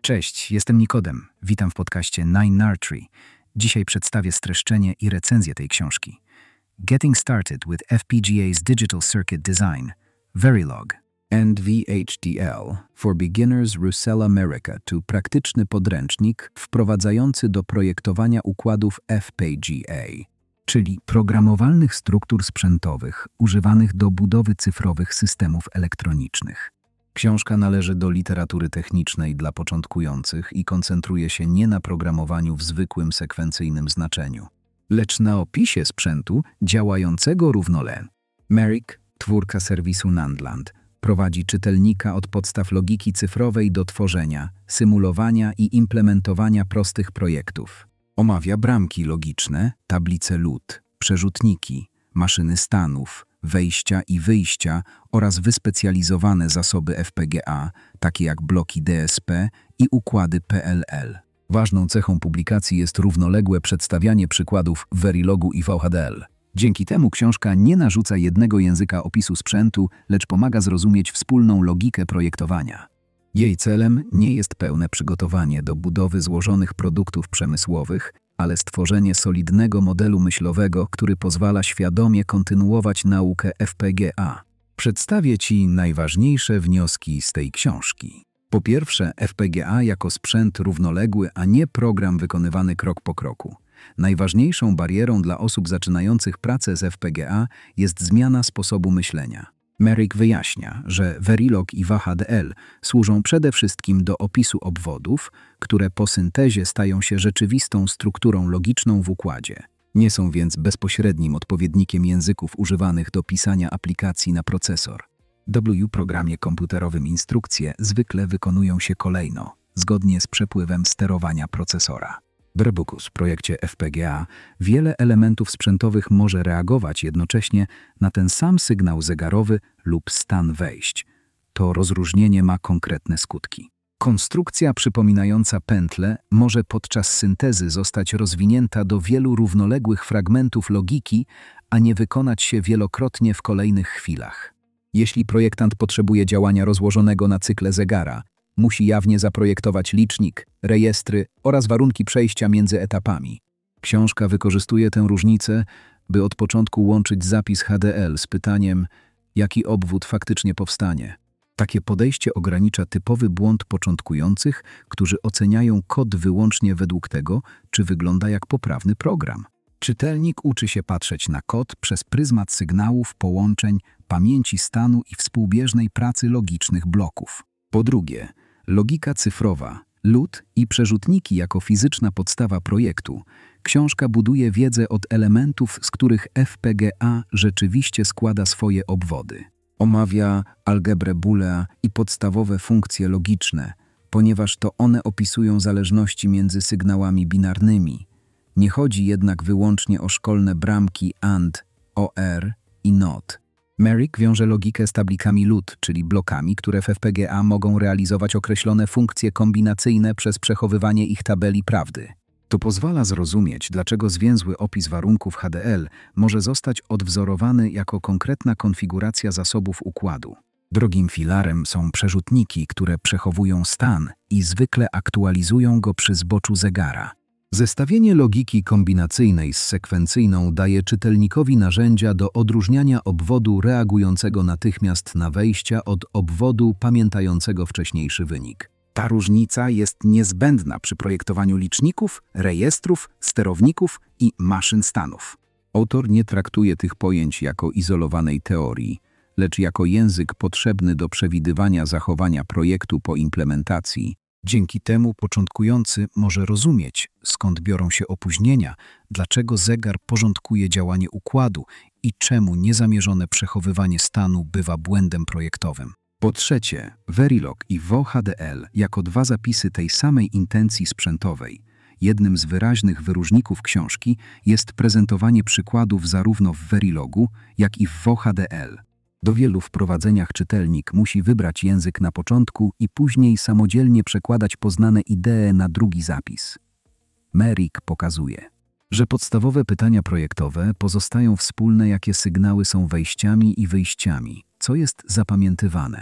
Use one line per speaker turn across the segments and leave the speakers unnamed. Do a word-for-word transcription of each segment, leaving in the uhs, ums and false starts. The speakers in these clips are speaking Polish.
Cześć, jestem Nikodem. Witam w podcaście Nine Nartree. Dzisiaj przedstawię streszczenie i recenzję tej książki. Getting Started with F P G A's Digital Circuit Design, Verilog.
N V H D L for Beginners Russell America to praktyczny podręcznik wprowadzający do projektowania układów F P G A,
czyli programowalnych struktur sprzętowych używanych do budowy cyfrowych systemów elektronicznych.
Książka należy do literatury technicznej dla początkujących i koncentruje się nie na programowaniu w zwykłym sekwencyjnym znaczeniu,
lecz na opisie sprzętu działającego równolegle.
Merrick, twórca serwisu Nandland, prowadzi czytelnika od podstaw logiki cyfrowej do tworzenia, symulowania i implementowania prostych projektów. Omawia bramki logiczne, tablice L U T, przerzutniki, maszyny stanów, wejścia i wyjścia oraz wyspecjalizowane zasoby F P G A, takie jak bloki D S P i układy P L L.
Ważną cechą publikacji jest równoległe przedstawianie przykładów w Verilogu i V H D L. Dzięki temu książka nie narzuca jednego języka opisu sprzętu, lecz pomaga zrozumieć wspólną logikę projektowania.
Jej celem nie jest pełne przygotowanie do budowy złożonych produktów przemysłowych, ale stworzenie solidnego modelu myślowego, który pozwala świadomie kontynuować naukę F P G A. Przedstawię Ci najważniejsze wnioski z tej książki. Po pierwsze, F P G A jako sprzęt równoległy, a nie program wykonywany krok po kroku. Najważniejszą barierą dla osób zaczynających pracę z F P G A jest zmiana sposobu myślenia. Merrick wyjaśnia, że Verilog i V H D L służą przede wszystkim do opisu obwodów, które po syntezie stają się rzeczywistą strukturą logiczną w układzie. Nie są więc bezpośrednim odpowiednikiem języków używanych do pisania aplikacji na procesor. W programie komputerowym instrukcje zwykle wykonują się kolejno, zgodnie z przepływem sterowania procesora. W Rebookus, projekcie F P G A, wiele elementów sprzętowych może reagować jednocześnie na ten sam sygnał zegarowy lub stan wejść. To rozróżnienie ma konkretne skutki. Konstrukcja przypominająca pętlę może podczas syntezy zostać rozwinięta do wielu równoległych fragmentów logiki, a nie wykonać się wielokrotnie w kolejnych chwilach. Jeśli projektant potrzebuje działania rozłożonego na cykle zegara, musi jawnie zaprojektować licznik, rejestry oraz warunki przejścia między etapami. Książka wykorzystuje tę różnicę, by od początku łączyć zapis H D L z pytaniem, jaki obwód faktycznie powstanie. Takie podejście ogranicza typowy błąd początkujących, którzy oceniają kod wyłącznie według tego, czy wygląda jak poprawny program. Czytelnik uczy się patrzeć na kod przez pryzmat sygnałów, połączeń, pamięci stanu i współbieżnej pracy logicznych bloków. Po drugie, logika cyfrowa, L U T i przerzutniki jako fizyczna podstawa projektu. Książka buduje wiedzę od elementów, z których F P G A rzeczywiście składa swoje obwody. Omawia algebrę Boolea i podstawowe funkcje logiczne, ponieważ to one opisują zależności między sygnałami binarnymi. Nie chodzi jednak wyłącznie o szkolne bramki AND, O R i NOT. Merrick wiąże logikę z tablikami L U T, czyli blokami, które w F P G A mogą realizować określone funkcje kombinacyjne przez przechowywanie ich tabeli prawdy. To pozwala zrozumieć, dlaczego zwięzły opis warunków H D L może zostać odwzorowany jako konkretna konfiguracja zasobów układu. Drugim filarem są przerzutniki, które przechowują stan i zwykle aktualizują go przy zboczu zegara. Zestawienie logiki kombinacyjnej z sekwencyjną daje czytelnikowi narzędzia do odróżniania obwodu reagującego natychmiast na wejścia od obwodu pamiętającego wcześniejszy wynik. Ta różnica jest niezbędna przy projektowaniu liczników, rejestrów, sterowników i maszyn stanów. Autor nie traktuje tych pojęć jako izolowanej teorii, lecz jako język potrzebny do przewidywania zachowania projektu po implementacji. Dzięki temu początkujący może rozumieć, skąd biorą się opóźnienia, dlaczego zegar porządkuje działanie układu i czemu niezamierzone przechowywanie stanu bywa błędem projektowym. Po trzecie, Verilog i V H D L jako dwa zapisy tej samej intencji sprzętowej. Jednym z wyraźnych wyróżników książki jest prezentowanie przykładów zarówno w Verilogu, jak i w V H D L. Do wielu wprowadzeniach czytelnik musi wybrać język na początku i później samodzielnie przekładać poznane idee na drugi zapis. Merrick pokazuje, że podstawowe pytania projektowe pozostają wspólne, jakie sygnały są wejściami i wyjściami, co jest zapamiętywane.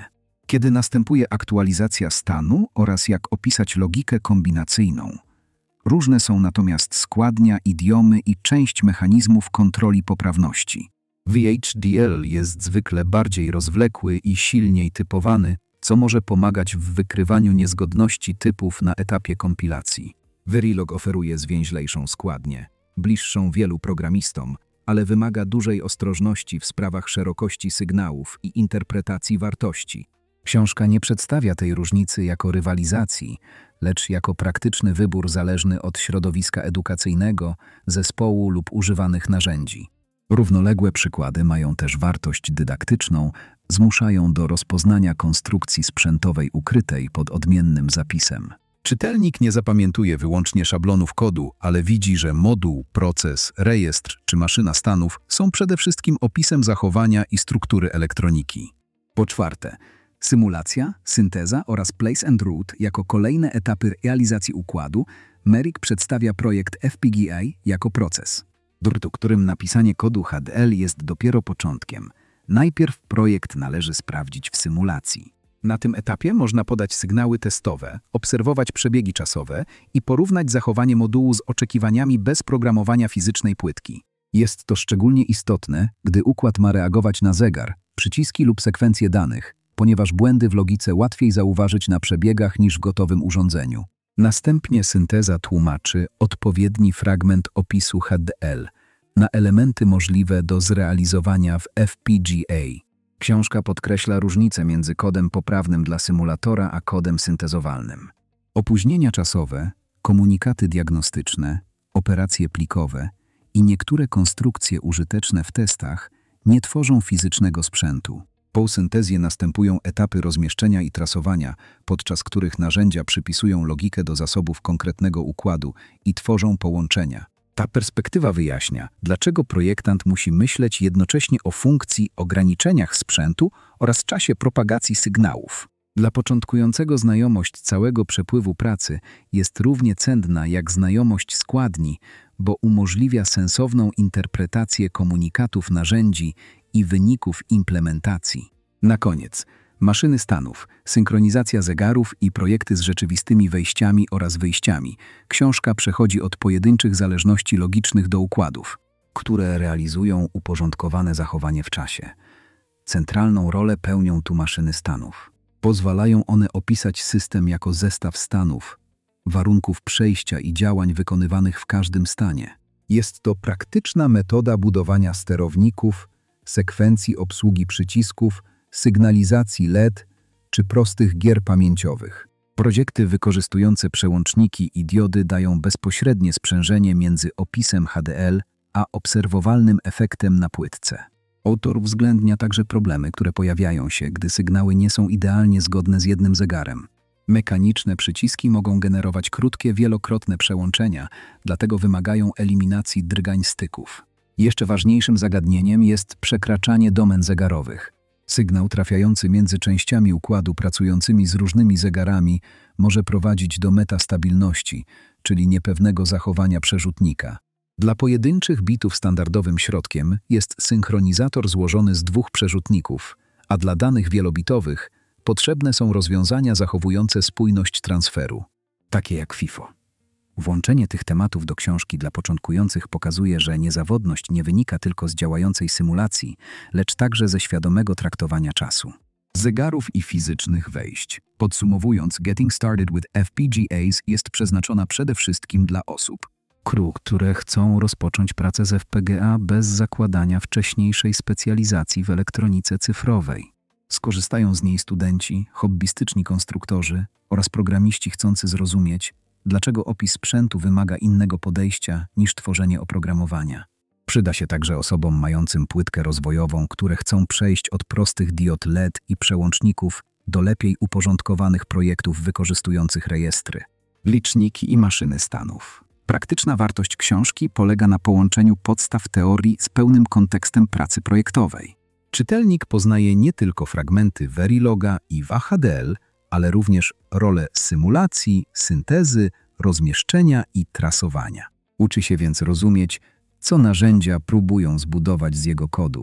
kiedy następuje aktualizacja stanu oraz jak opisać logikę kombinacyjną. Różne są natomiast składnia, idiomy i część mechanizmów kontroli poprawności. V H D L jest zwykle bardziej rozwlekły i silniej typowany, co może pomagać w wykrywaniu niezgodności typów na etapie kompilacji. Verilog oferuje zwięźlejszą składnię, bliższą wielu programistom, ale wymaga dużej ostrożności w sprawach szerokości sygnałów i interpretacji wartości. Książka nie przedstawia tej różnicy jako rywalizacji, lecz jako praktyczny wybór zależny od środowiska edukacyjnego, zespołu lub używanych narzędzi. Równoległe przykłady mają też wartość dydaktyczną, zmuszają do rozpoznania konstrukcji sprzętowej ukrytej pod odmiennym zapisem. Czytelnik nie zapamiętuje wyłącznie szablonów kodu, ale widzi, że moduł, proces, rejestr czy maszyna stanów są przede wszystkim opisem zachowania i struktury elektroniki. Po czwarte, symulacja, synteza oraz place and route jako kolejne etapy realizacji układu, Merrick przedstawia projekt F P G A jako proces, w którym napisanie kodu H D L jest dopiero początkiem. Najpierw projekt należy sprawdzić w symulacji. Na tym etapie można podać sygnały testowe, obserwować przebiegi czasowe i porównać zachowanie modułu z oczekiwaniami bez programowania fizycznej płytki. Jest to szczególnie istotne, gdy układ ma reagować na zegar, przyciski lub sekwencje danych, ponieważ błędy w logice łatwiej zauważyć na przebiegach niż w gotowym urządzeniu. Następnie synteza tłumaczy odpowiedni fragment opisu H D L na elementy możliwe do zrealizowania w F P G A. Książka podkreśla różnicę między kodem poprawnym dla symulatora a kodem syntezowalnym. Opóźnienia czasowe, komunikaty diagnostyczne, operacje plikowe i niektóre konstrukcje użyteczne w testach nie tworzą fizycznego sprzętu. Po syntezie następują etapy rozmieszczenia i trasowania, podczas których narzędzia przypisują logikę do zasobów konkretnego układu i tworzą połączenia. Ta perspektywa wyjaśnia, dlaczego projektant musi myśleć jednocześnie o funkcji, ograniczeniach sprzętu oraz czasie propagacji sygnałów. Dla początkującego znajomość całego przepływu pracy jest równie cenna jak znajomość składni, bo umożliwia sensowną interpretację komunikatów narzędzi i wyników implementacji. Na koniec, maszyny stanów, synchronizacja zegarów i projekty z rzeczywistymi wejściami oraz wyjściami. Książka przechodzi od pojedynczych zależności logicznych do układów, które realizują uporządkowane zachowanie w czasie. Centralną rolę pełnią tu maszyny stanów. Pozwalają one opisać system jako zestaw stanów, warunków przejścia i działań wykonywanych w każdym stanie. Jest to praktyczna metoda budowania sterowników, sekwencji obsługi przycisków, sygnalizacji L E D czy prostych gier pamięciowych. Projekty wykorzystujące przełączniki i diody dają bezpośrednie sprzężenie między opisem H D L a obserwowalnym efektem na płytce. Autor uwzględnia także problemy, które pojawiają się, gdy sygnały nie są idealnie zgodne z jednym zegarem. Mechaniczne przyciski mogą generować krótkie, wielokrotne przełączenia, dlatego wymagają eliminacji drgań styków. Jeszcze ważniejszym zagadnieniem jest przekraczanie domen zegarowych. Sygnał trafiający między częściami układu pracującymi z różnymi zegarami może prowadzić do metastabilności, czyli niepewnego zachowania przerzutnika. Dla pojedynczych bitów standardowym środkiem jest synchronizator złożony z dwóch przerzutników, a dla danych wielobitowych potrzebne są rozwiązania zachowujące spójność transferu, takie jak FIFO. Włączenie tych tematów do książki dla początkujących pokazuje, że niezawodność nie wynika tylko z działającej symulacji, lecz także ze świadomego traktowania czasu, zegarów i fizycznych wejść. Podsumowując, Getting Started with F P G As jest przeznaczona przede wszystkim dla osób, które chcą rozpocząć pracę z F P G A bez zakładania wcześniejszej specjalizacji w elektronice cyfrowej. Skorzystają z niej studenci, hobbystyczni konstruktorzy oraz programiści chcący zrozumieć, dlaczego opis sprzętu wymaga innego podejścia niż tworzenie oprogramowania. Przyda się także osobom mającym płytkę rozwojową, które chcą przejść od prostych diod L E D i przełączników do lepiej uporządkowanych projektów wykorzystujących rejestry, liczniki i maszyny stanów. Praktyczna wartość książki polega na połączeniu podstaw teorii z pełnym kontekstem pracy projektowej. Czytelnik poznaje nie tylko fragmenty Veriloga i V H D L, ale również rolę symulacji, syntezy, rozmieszczenia i trasowania. Uczy się więc rozumieć, co narzędzia próbują zbudować z jego kodu.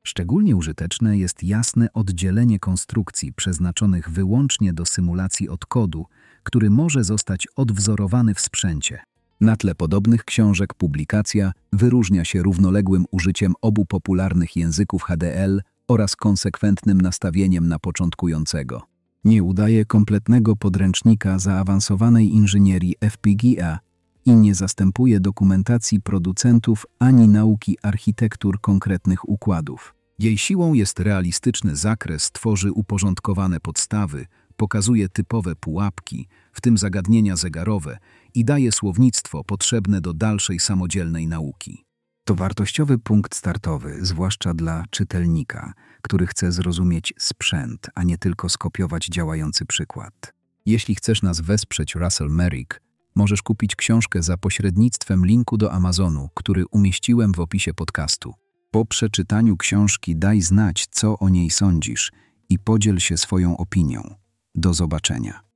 Szczególnie użyteczne jest jasne oddzielenie konstrukcji przeznaczonych wyłącznie do symulacji odkodu, który może zostać odwzorowany w sprzęcie. Na tle podobnych książek publikacja wyróżnia się równoległym użyciem obu popularnych języków H D L oraz konsekwentnym nastawieniem na początkującego. Nie udaje kompletnego podręcznika zaawansowanej inżynierii F P G A i nie zastępuje dokumentacji producentów ani nauki architektur konkretnych układów. Jej siłą jest realistyczny zakres, tworzy uporządkowane podstawy, pokazuje typowe pułapki, w tym zagadnienia zegarowe, i daje słownictwo potrzebne do dalszej samodzielnej nauki.
To wartościowy punkt startowy, zwłaszcza dla czytelnika, który chce zrozumieć sprzęt, a nie tylko skopiować działający przykład.
Jeśli chcesz nas wesprzeć, Russell Merrick, możesz kupić książkę za pośrednictwem linku do Amazonu, który umieściłem w opisie podcastu. Po przeczytaniu książki daj znać, co o niej sądzisz i podziel się swoją opinią. Do zobaczenia.